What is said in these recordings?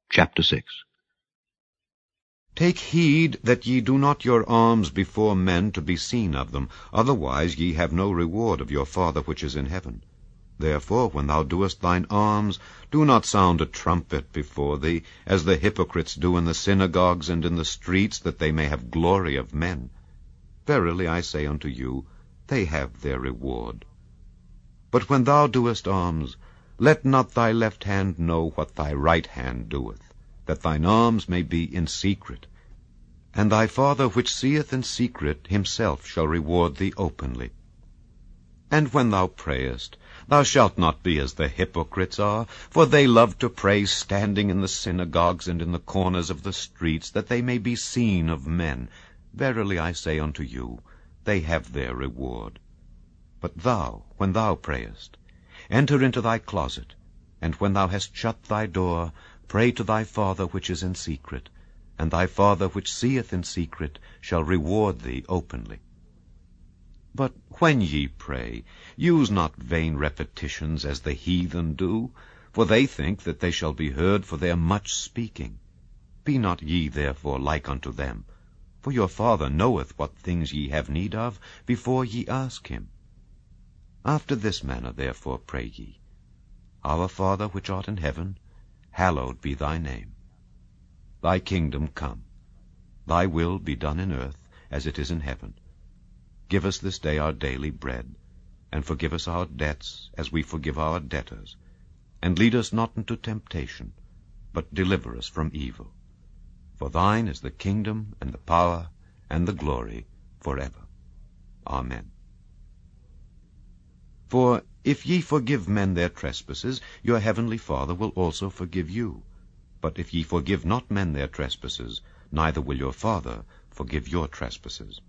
Chapter 6. Take heed that ye do not your alms before men to be seen of them, otherwise ye have no reward of your Father which is in heaven. Therefore, when thou doest thine alms, do not sound a trumpet before thee, as the hypocrites do in the synagogues and in the streets, that they may have glory of men. Verily I say unto you, they have their reward. But when thou doest alms, let not thy left hand know what thy right hand doeth, that thine alms may be in secret. And thy Father which seeth in secret himself shall reward thee openly. And when thou prayest, thou shalt not be as the hypocrites are, for they love to pray standing in the synagogues and in the corners of the streets, that they may be seen of men. Verily I say unto you, they have their reward. But thou, when thou prayest, enter into thy closet, and when thou hast shut thy door, pray to thy Father which is in secret, and thy Father which seeth in secret shall reward thee openly. But when ye pray, use not vain repetitions as the heathen do, for they think that they shall be heard for their much speaking. Be not ye therefore like unto them, for your Father knoweth what things ye have need of before ye ask him. After this manner therefore pray ye, Our Father which art in heaven, hallowed be thy name. Thy kingdom come. Thy will be done in earth as it is in heaven. Give us this day our daily bread, and forgive us our debts as we forgive our debtors. And lead us not into temptation, but deliver us from evil. For thine is the kingdom, and the power, and the glory, forever. Amen. For if ye forgive men their trespasses, your heavenly Father will also forgive you. But if ye forgive not men their trespasses, neither will your Father forgive your trespasses.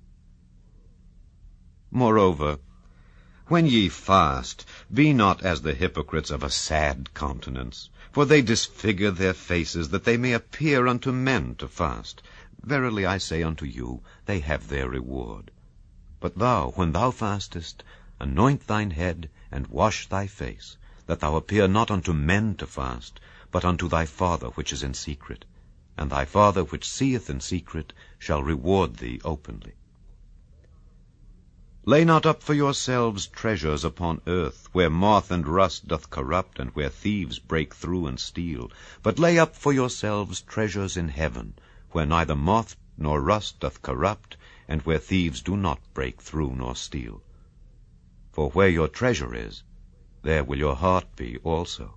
Moreover, when ye fast, be not as the hypocrites of a sad countenance, for they disfigure their faces, that they may appear unto men to fast. Verily I say unto you, they have their reward. But thou, when thou fastest, anoint thine head, and wash thy face, that thou appear not unto men to fast, but unto thy Father which is in secret. And thy Father which seeth in secret shall reward thee openly. Lay not up for yourselves treasures upon earth, where moth and rust doth corrupt, and where thieves break through and steal. But lay up for yourselves treasures in heaven, where neither moth nor rust doth corrupt, and where thieves do not break through nor steal. For where your treasure is, there will your heart be also.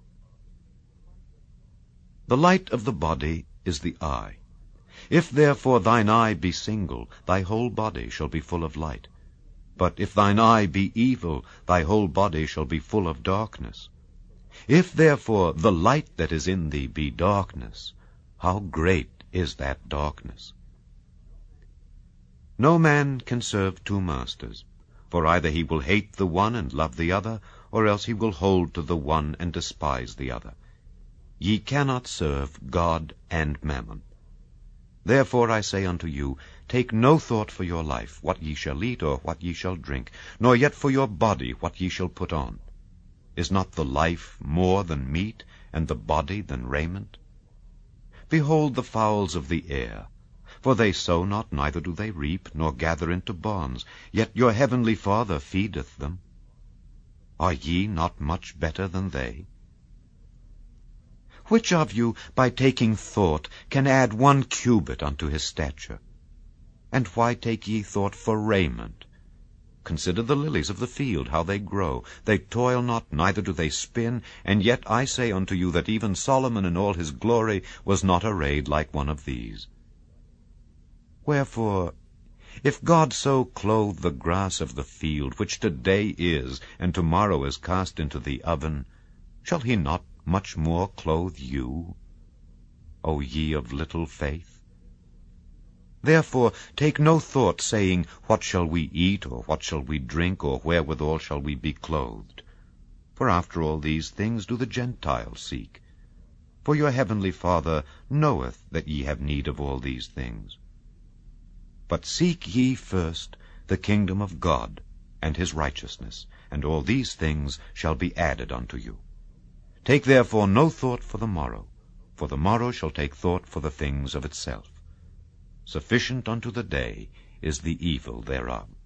The light of the body is the eye. If therefore thine eye be single, thy whole body shall be full of light. But if thine eye be evil, thy whole body shall be full of darkness. If therefore the light that is in thee be darkness, how great is that darkness? No man can serve two masters, for either he will hate the one and love the other, or else he will hold to the one and despise the other. Ye cannot serve God and mammon. Therefore I say unto you, take no thought for your life, what ye shall eat or what ye shall drink, nor yet for your body what ye shall put on. Is not the life more than meat, and the body than raiment? Behold the fowls of the air, for they sow not, neither do they reap, nor gather into barns, yet your heavenly Father feedeth them. Are ye not much better than they? Which of you, by taking thought, can add 1 cubit unto his stature? And why take ye thought for raiment? Consider the lilies of the field, how they grow. They toil not, neither do they spin. And yet I say unto you that even Solomon in all his glory was not arrayed like one of these. Wherefore, if God so clothe the grass of the field, which today is, and tomorrow is cast into the oven, shall he not much more clothe you, O ye of little faith? Therefore take no thought, saying, What shall we eat, or what shall we drink, or wherewithal shall we be clothed? For after all these things do the Gentiles seek. For your heavenly Father knoweth that ye have need of all these things. But seek ye first the kingdom of God and his righteousness, and all these things shall be added unto you. Take therefore no thought for the morrow, for the morrow shall take thought for the things of itself. Sufficient unto the day is the evil thereof.